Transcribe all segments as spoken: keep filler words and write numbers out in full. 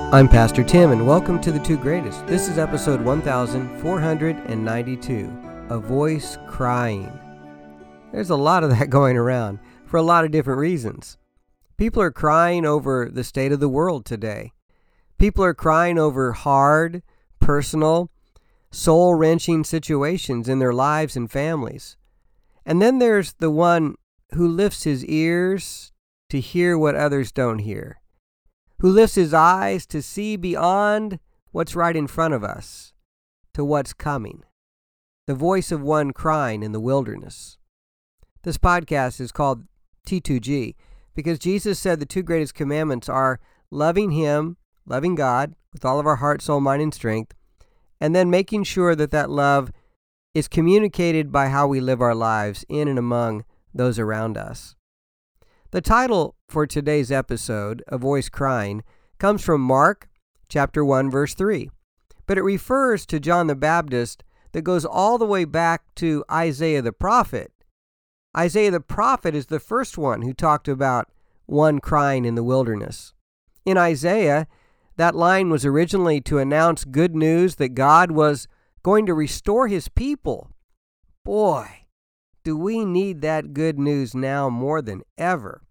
I'm Pastor Tim, and welcome to The Two Greatest. This is episode one thousand four hundred ninety-two, A Voice Crying. There's a lot of that going around for a lot of different reasons. People are crying over the state of the world today. People are crying over hard, personal, soul-wrenching situations in their lives and families. And then there's the one who lifts his ears to hear what others don't hear, who lifts his eyes to see beyond what's right in front of us to what's coming. The voice of one crying in the wilderness. This podcast is called T two G because Jesus said the two greatest commandments are loving Him, loving God with all of our heart, soul, mind, and strength, and then making sure that that love is communicated by how we live our lives in and among those around us. The title for today's episode, A Voice Crying, comes from Mark chapter one, verse three, but it refers to John the Baptist that goes all the way back to Isaiah the prophet. Isaiah the prophet is the first one who talked about one crying in the wilderness. In Isaiah, that line was originally to announce good news that God was going to restore His people. Boy, do we need that good news now more than ever.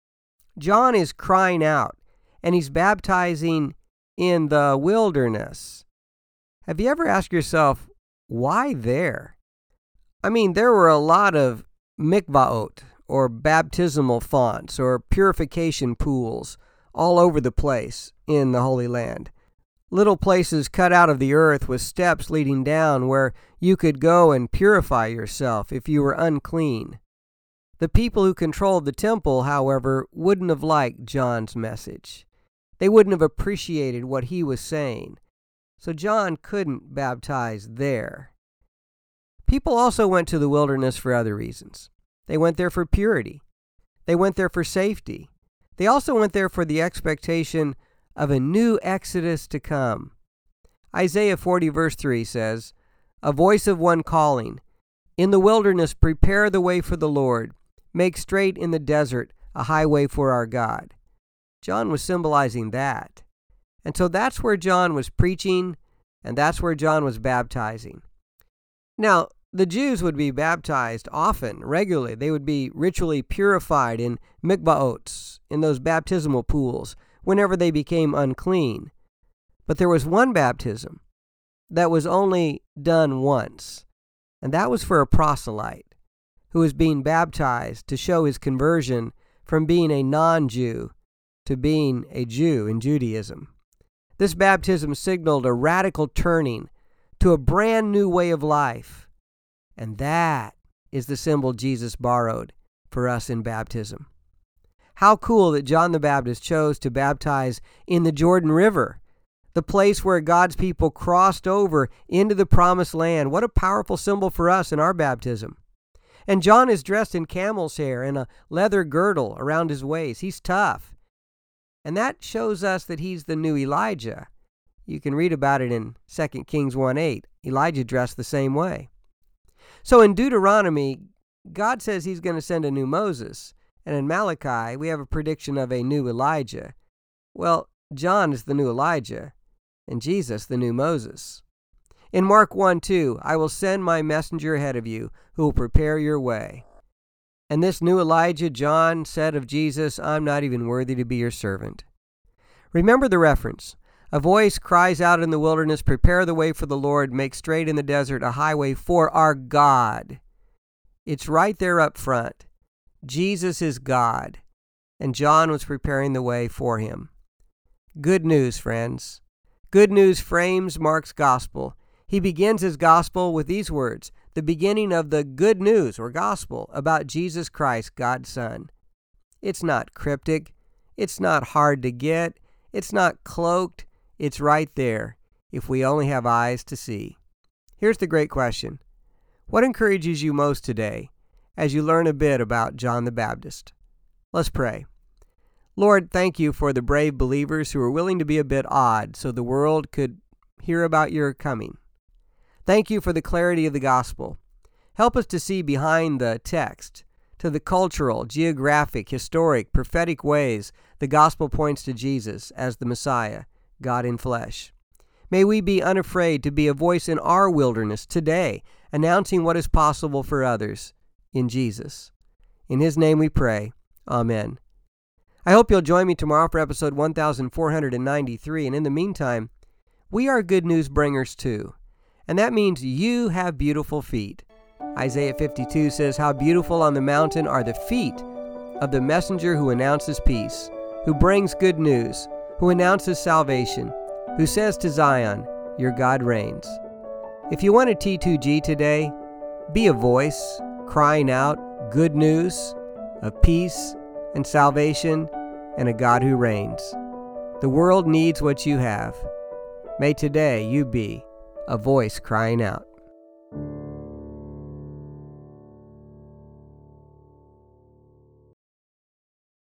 John is crying out, and he's baptizing in the wilderness. Have you ever asked yourself, why there? I mean, there were a lot of mikvaot, or baptismal fonts, or purification pools all over the place in the Holy Land. Little places cut out of the earth with steps leading down where you could go and purify yourself if you were unclean. The people who controlled the temple, however, wouldn't have liked John's message. They wouldn't have appreciated what he was saying. So John couldn't baptize there. People also went to the wilderness for other reasons. They went there for purity. They went there for safety. They also went there for the expectation of a new exodus to come. Isaiah forty verse three says, "A voice of one calling, in the wilderness prepare the way for the Lord, make straight in the desert a highway for our God." John was symbolizing that. And so that's where John was preaching, and that's where John was baptizing. Now, the Jews would be baptized often, regularly. They would be ritually purified in mikvaots, in those baptismal pools, whenever they became unclean. But there was one baptism that was only done once, and that was for a proselyte who was being baptized to show his conversion from being a non-Jew to being a Jew in Judaism. This baptism signaled a radical turning to a brand new way of life, and that is the symbol Jesus borrowed for us in baptism. How cool that John the Baptist chose to baptize in the Jordan River, the place where God's people crossed over into the promised land. What a powerful symbol for us in our baptism. And John is dressed in camel's hair and a leather girdle around his waist. He's tough. And that shows us that he's the new Elijah. You can read about it in Second Kings one eight. Elijah dressed the same way. So in Deuteronomy, God says he's going to send a new Moses. And in Malachi, we have a prediction of a new Elijah. Well, John is the new Elijah, and Jesus the new Moses. In Mark one two, "I will send my messenger ahead of you, who will prepare your way." And this new Elijah, John said of Jesus, "I'm not even worthy to be your servant." Remember the reference. A voice cries out in the wilderness, "Prepare the way for the Lord, make straight in the desert a highway for our God." It's right there up front. Jesus is God, and John was preparing the way for him. Good news, friends. Good news frames Mark's gospel. He begins his gospel with these words, the beginning of the good news or gospel about Jesus Christ, God's Son. It's not cryptic. It's not hard to get. It's not cloaked. It's right there, if we only have eyes to see. Here's the great question. What encourages you most today as you learn a bit about John the Baptist? Let's pray. Lord, thank you for the brave believers who are willing to be a bit odd so the world could hear about your coming. Thank you for the clarity of the gospel. Help us to see behind the text, to the cultural, geographic, historic, prophetic ways the gospel points to Jesus as the Messiah, God in flesh. May we be unafraid to be a voice in our wilderness today, announcing what is possible for others in Jesus. In His name we pray. Amen. I hope you'll join me tomorrow for episode one thousand four hundred ninety-three, and in the meantime, we are good news bringers too, and that means you have beautiful feet. Isaiah fifty-two says, "How beautiful on the mountain are the feet of the messenger who announces peace, who brings good news, who announces salvation, who says to Zion, your God reigns." If you want a T two G today, be a voice crying out good news of peace and salvation and a God who reigns. The world needs what you have. May today you be a voice crying out.